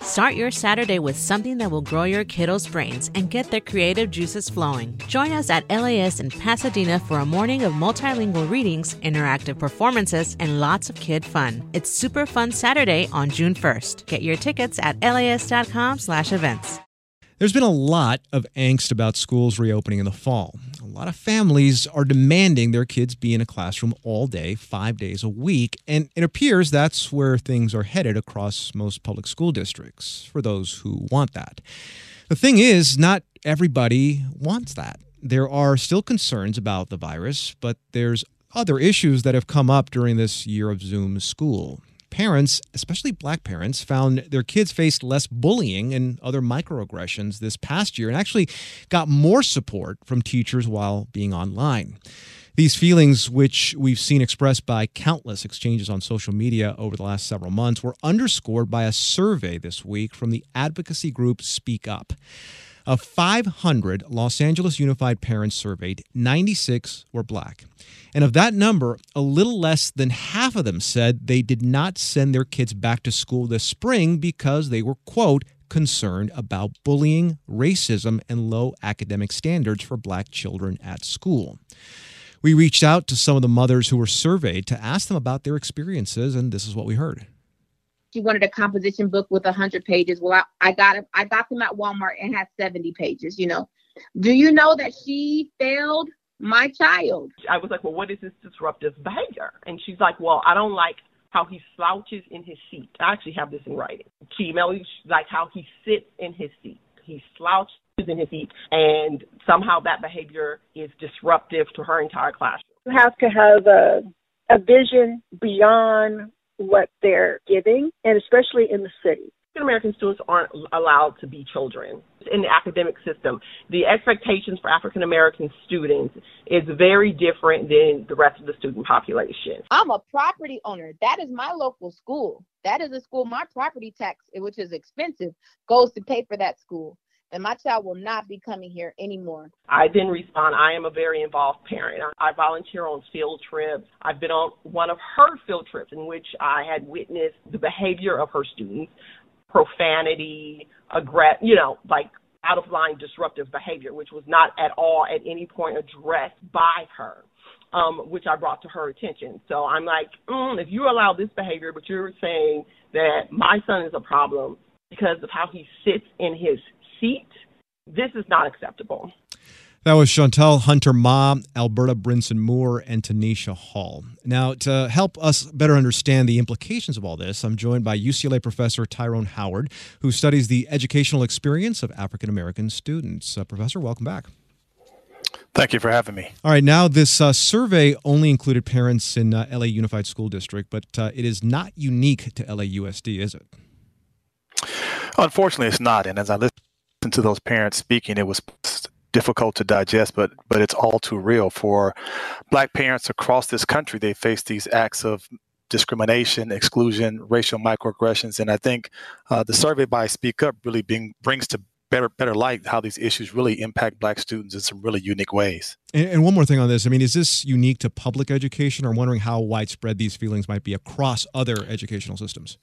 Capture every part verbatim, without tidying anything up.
Start your Saturday with something that will grow your kiddos' brains and get their creative juices flowing. Join us at L A S in Pasadena for a morning of multilingual readings, interactive performances, and lots of kid fun. It's Super Fun Saturday on June first. Get your tickets at las.com slash events. There's been a lot of angst about schools reopening in the fall. A lot of families are demanding their kids be in a classroom all day, five days a week, and it appears that's where things are headed across most public school districts for those who want that. The thing is, not everybody wants that. There are still concerns about the virus, but there's other issues that have come up during this year of Zoom school. Parents, especially black parents, found their kids faced less bullying and other microaggressions this past year and actually got more support from teachers while being online. These feelings, which we've seen expressed by countless exchanges on social media over the last several months, were underscored by a survey this week from the advocacy group Speak Up. Of five hundred Los Angeles Unified parents surveyed, ninety-six were black. And of that number, a little less than half of them said they did not send their kids back to school this spring because they were, quote, concerned about bullying, racism, and low academic standards for black children at school. We reached out to some of the mothers who were surveyed to ask them about their experiences, and this is what we heard. She wanted a composition book with one hundred pages. Well, I, I got it. I got them at Walmart and had seventy pages, you know. Do you know that she failed my child? I was like, well, what is this disruptive behavior? And she's like, well, I don't like how he slouches in his seat. I actually have this in writing. She emailed me, like how he sits in his seat. He slouches in his seat, and somehow that behavior is disruptive to her entire classroom. You have to have a, a vision beyond what they're giving, and especially in the city. African-American students aren't allowed to be children. In the academic system, the expectations for African-American students is very different than the rest of the student population. I'm a property owner. That is my local school. That is a school. My property tax, which is expensive, goes to pay for that school. And my child will not be coming here anymore. I then respond, I am a very involved parent. I volunteer on field trips. I've been on one of her field trips in which I had witnessed the behavior of her students, profanity, aggress, you know, like out of line disruptive behavior, which was not at all at any point addressed by her, um, which I brought to her attention. So I'm like, mm, if you allow this behavior, but you're saying that my son is a problem because of how he sits in his seat, this is not acceptable. That was Chantel Hunter-Ma, Alberta Brinson-Moore, and Tanisha Hall. Now, to help us better understand the implications of all this, I'm joined by U C L A professor Tyrone Howard, who studies the educational experience of African-American students. Uh, Professor, welcome back. Thank you for having me. All right, now this uh, survey only included parents in uh, L A Unified School District, but uh, it is not unique to L A U S D, is it? Unfortunately, it's not. And as I listen to those parents speaking, it was difficult to digest, but but it's all too real. For black parents across this country, they face these acts of discrimination, exclusion, racial microaggressions. And I think uh, the survey by Speak Up really being, brings to better better light how these issues really impact black students in some really unique ways. And, and one more thing on this. I mean, is this unique to public education, or I'm wondering how widespread these feelings might be across other educational systems?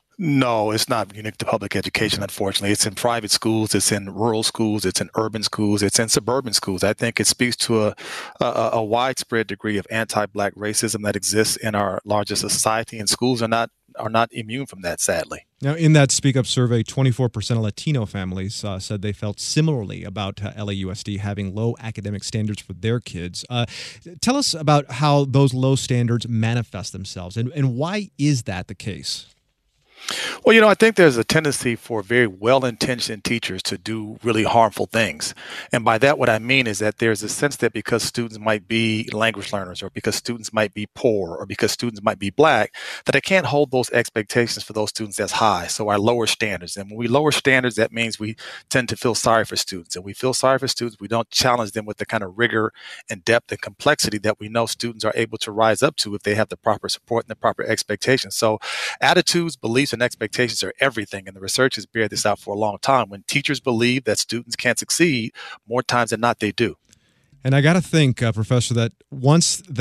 No, it's not unique to public education, unfortunately. It's in private schools, it's in rural schools, it's in urban schools, it's in suburban schools. I think it speaks to a, a, a widespread degree of anti-black racism that exists in our larger society, and schools are not are not immune from that, sadly. Now, in that Speak Up survey, twenty-four percent of Latino families uh, said they felt similarly about uh, L A U S D having low academic standards for their kids. Uh, tell us about how those low standards manifest themselves, and, and why is that the case? Well, you know, I think there's a tendency for very well-intentioned teachers to do really harmful things. And by that, what I mean is that there's a sense that because students might be language learners, or because students might be poor, or because students might be black, that I can't hold those expectations for those students as high. So I lower standards. And when we lower standards, that means we tend to feel sorry for students. And we feel sorry for students. We don't challenge them with the kind of rigor and depth and complexity that we know students are able to rise up to if they have the proper support and the proper expectations. So attitudes, beliefs, and expectations are everything, and the research has bear this out for a long time. When teachers believe that students can't succeed, more times than not they do. And I got to think, uh, Professor, that once that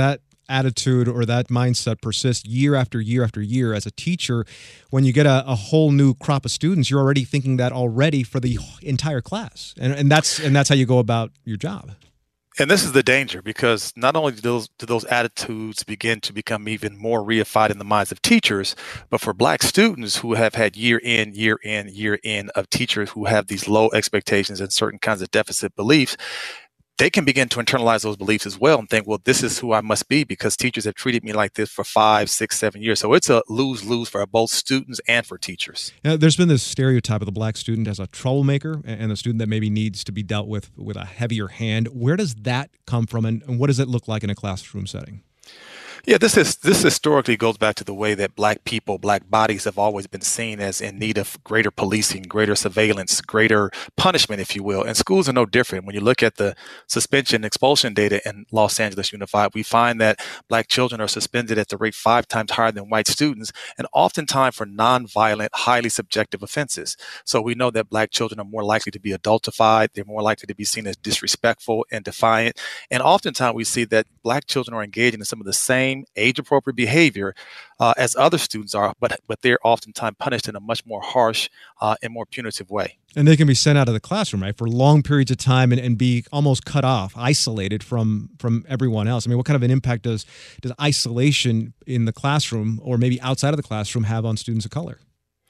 attitude or that mindset persists year after year after year as a teacher, when you get a, a whole new crop of students, you're already thinking that already for the entire class. And, and that's and that's how you go about your job. And this is the danger, because not only do those, do those attitudes begin to become even more reified in the minds of teachers, but for Black students who have had year in, year in, year in of teachers who have these low expectations and certain kinds of deficit beliefs, they can begin to internalize those beliefs as well and think, well, this is who I must be because teachers have treated me like this for five, six, seven years. So it's a lose-lose for both students and for teachers. Now, there's been this stereotype of the Black student as a troublemaker and a student that maybe needs to be dealt with with a heavier hand. Where does that come from, and, and what does it look like in a classroom setting? Yeah, this is this historically goes back to the way that Black people, Black bodies have always been seen as in need of greater policing, greater surveillance, greater punishment, if you will. And schools are no different. When you look at the suspension expulsion data in Los Angeles Unified, we find that Black children are suspended at the rate five times higher than white students, and oftentimes for nonviolent, highly subjective offenses. So we know that Black children are more likely to be adultified. They're more likely to be seen as disrespectful and defiant. And oftentimes we see that Black children are engaging in some of the same age-appropriate behavior uh, as other students are, but but they're oftentimes punished in a much more harsh uh, and more punitive way. And they can be sent out of the classroom, right, for long periods of time and, and be almost cut off, isolated from from everyone else. I mean, what kind of an impact does does isolation in the classroom or maybe outside of the classroom have on students of color?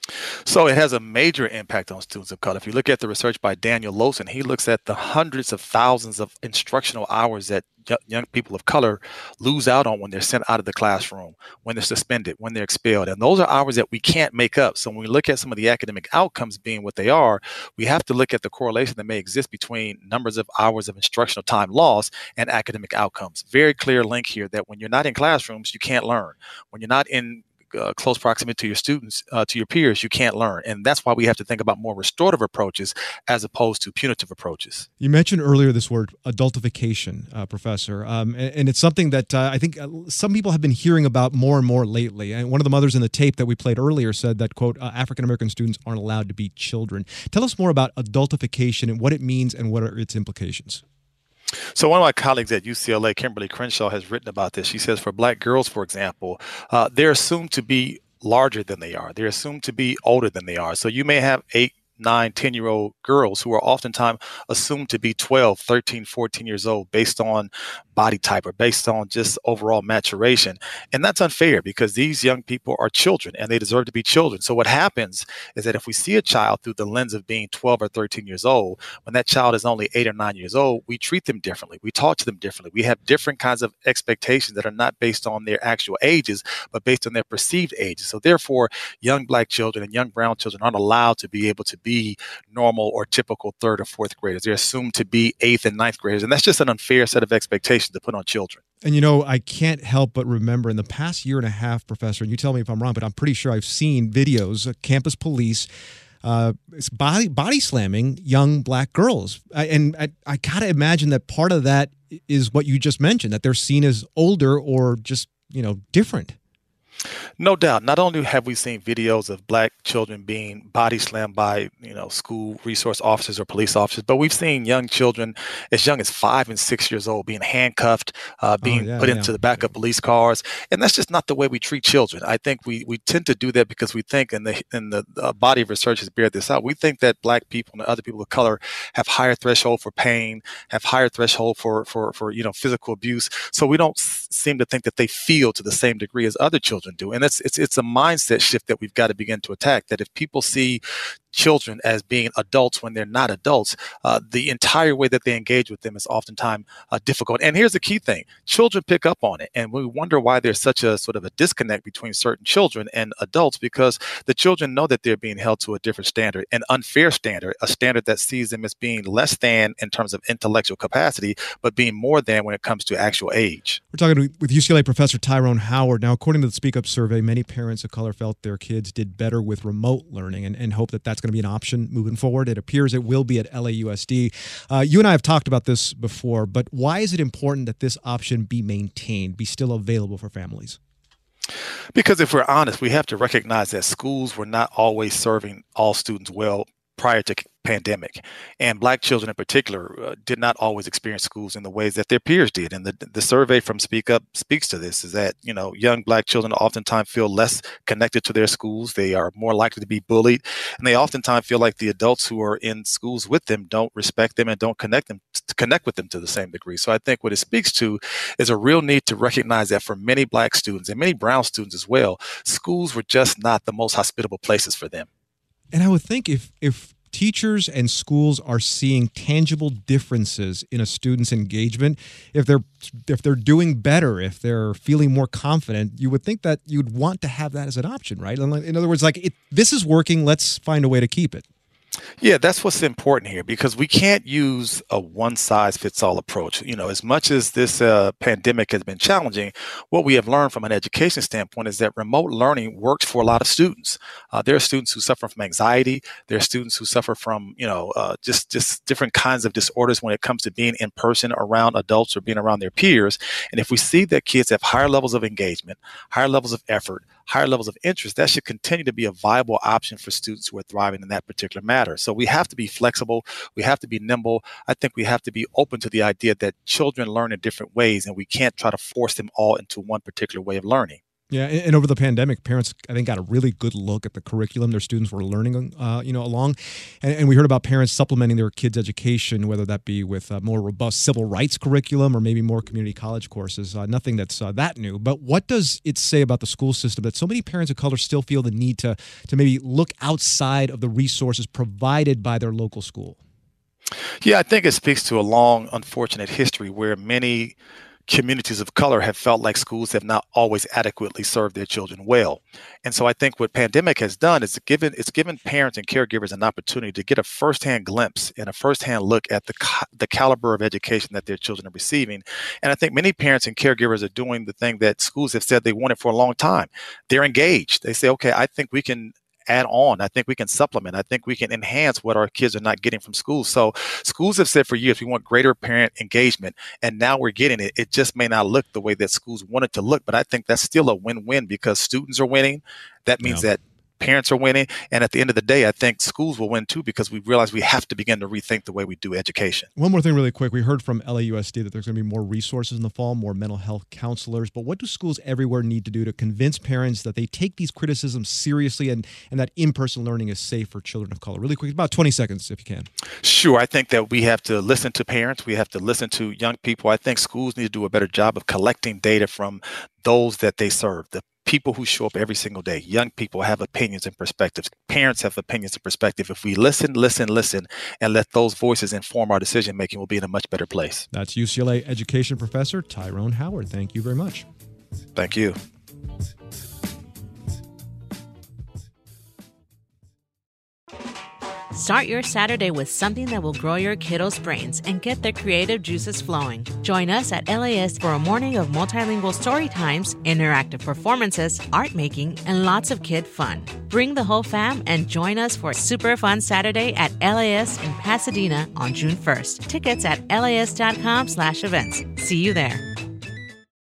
So it has a major impact on students of color. If you look at the research by Daniel Lowson, he looks at the hundreds of thousands of instructional hours that young people of color lose out on when they're sent out of the classroom, when they're suspended, when they're expelled. And those are hours that we can't make up. So when we look at some of the academic outcomes being what they are, we have to look at the correlation that may exist between numbers of hours of instructional time lost and academic outcomes. Very clear link here that when you're not in classrooms, you can't learn. When you're not in Uh, close proximity to your students, uh, to your peers, you can't learn. And that's why we have to think about more restorative approaches as opposed to punitive approaches. You mentioned earlier this word adultification, uh, Professor, um, and, and it's something that uh, I think uh, some people have been hearing about more and more lately. And one of the mothers in the tape that we played earlier said that, quote, uh, African-American students aren't allowed to be children. Tell us more about adultification and what it means and what are its implications. So one of my colleagues at U C L A, Kimberly Crenshaw, has written about this. She says for Black girls, for example, uh, they're assumed to be larger than they are. They're assumed to be older than they are. So you may have eight, nine, ten-year-old girls who are oftentimes assumed to be twelve, thirteen, fourteen years old based on body type or based on just overall maturation. And that's unfair because these young people are children and they deserve to be children. So what happens is that if we see a child through the lens of being twelve or thirteen years old, when that child is only eight or nine years old, we treat them differently. We talk to them differently. We have different kinds of expectations that are not based on their actual ages, but based on their perceived ages. So therefore, young Black children and young brown children aren't allowed to be able to be normal or typical third or fourth graders. They're assumed to be eighth and ninth graders. And that's just an unfair set of expectations to put on children. And, you know, I can't help but remember in the past year and a half, Professor, and you tell me if I'm wrong, but I'm pretty sure I've seen videos of campus police uh, body, body slamming young Black girls. I, and I, I got to imagine that part of that is what you just mentioned, that they're seen as older or just, you know, different. No doubt. Not only have we seen videos of Black children being body slammed by, you know, school resource officers or police officers, but we've seen young children as young as five and six years old being handcuffed, uh, being oh, yeah, put yeah. into the back of police cars. And that's just not the way we treat children. I think we, we tend to do that because we think, and the, and the uh, body of research has bared this out, we think that Black people and other people of color have higher threshold for pain, have higher threshold for, for, for you know, physical abuse. So we don't s- seem to think that they feel to the same degree as other children do. And it's, it's, it's a mindset shift that we've got to begin to attack, that if people see children as being adults when they're not adults, uh, the entire way that they engage with them is oftentimes uh, difficult. And here's the key thing. Children pick up on it. And we wonder why there's such a sort of a disconnect between certain children and adults, because the children know that they're being held to a different standard, an unfair standard, a standard that sees them as being less than in terms of intellectual capacity, but being more than when it comes to actual age. We're talking with U C L A Professor Tyrone Howard. Now, according to the Speak Up survey, many parents of color felt their kids did better with remote learning and, and hope that that's going to be an option moving forward. It appears it will be at L A U S D. Uh, you and I have talked about this before, but why is it important that this option be maintained, be still available for families? Because if we're honest, we have to recognize that schools were not always serving all students well prior to pandemic. And Black children in particular uh, did not always experience schools in the ways that their peers did. And the, the survey from Speak Up speaks to this, is that, you know, young Black children oftentimes feel less connected to their schools. They are more likely to be bullied. And they oftentimes feel like the adults who are in schools with them don't respect them and don't connect them to connect with them to the same degree. So I think what it speaks to is a real need to recognize that for many Black students and many brown students as well, schools were just not the most hospitable places for them. And I would think if if teachers and schools are seeing tangible differences in a student's engagement, if they're if they're doing better, if they're feeling more confident, you would think that you'd want to have that as an option, right? In other words, like, it, this is working, let's find a way to keep it. Yeah, that's what's important here, because we can't use a one-size-fits-all approach. You know, as much as this uh, pandemic has been challenging, what we have learned from an education standpoint is that remote learning works for a lot of students. Uh, there are students who suffer from anxiety. There are students who suffer from, you know, uh, just, just different kinds of disorders when it comes to being in person around adults or being around their peers. And if we see that kids have higher levels of engagement, higher levels of effort, higher levels of interest, that should continue to be a viable option for students who are thriving in that particular matter. So we have to be flexible. We have to be nimble. I think we have to be open to the idea that children learn in different ways, and we can't try to force them all into one particular way of learning. Yeah, and over the pandemic, parents, I think, got a really good look at the curriculum their students were learning, uh, you know, along. And, and we heard about parents supplementing their kids' education, whether that be with a more robust civil rights curriculum or maybe more community college courses. Uh, nothing that's uh, that new. But what does it say about the school system that so many parents of color still feel the need to to maybe look outside of the resources provided by their local school? Yeah, I think it speaks to a long, unfortunate history where many communities of color have felt like schools have not always adequately served their children well. And so I think what pandemic has done is given it's given parents and caregivers an opportunity to get a firsthand glimpse and a firsthand look at the the caliber of education that their children are receiving. And I think many parents and caregivers are doing the thing that schools have said they wanted for a long time. They're engaged. They say, okay, I think we can add on. I think we can supplement. I think we can enhance what our kids are not getting from schools. So schools have said for years, we want greater parent engagement, and now we're getting it. It just may not look the way that schools want it to look, but I think that's still a win-win because students are winning. That means yeah. that parents are winning. And at the end of the day, I think schools will win too, because we realize we have to begin to rethink the way we do education. One more thing really quick. We heard from L A U S D that there's going to be more resources in the fall, more mental health counselors. But what do schools everywhere need to do to convince parents that they take these criticisms seriously and, and that in-person learning is safe for children of color? Really quick, about twenty seconds if you can. Sure. I think that we have to listen to parents. We have to listen to young people. I think schools need to do a better job of collecting data from those that they serve, the people who show up every single day. Young people have opinions and perspectives. Parents have opinions and perspectives. If we listen, listen, listen, and let those voices inform our decision making, we'll be in a much better place. That's U C L A education professor Tyrone Howard. Thank you very much. Thank you. Start your Saturday with something that will grow your kiddos' brains and get their creative juices flowing. Join us at L A S for a morning of multilingual story times, interactive performances, art making, and lots of kid fun. Bring the whole fam and join us for a super fun Saturday at L A S in Pasadena on June first. Tickets at las.com slash events. See you there.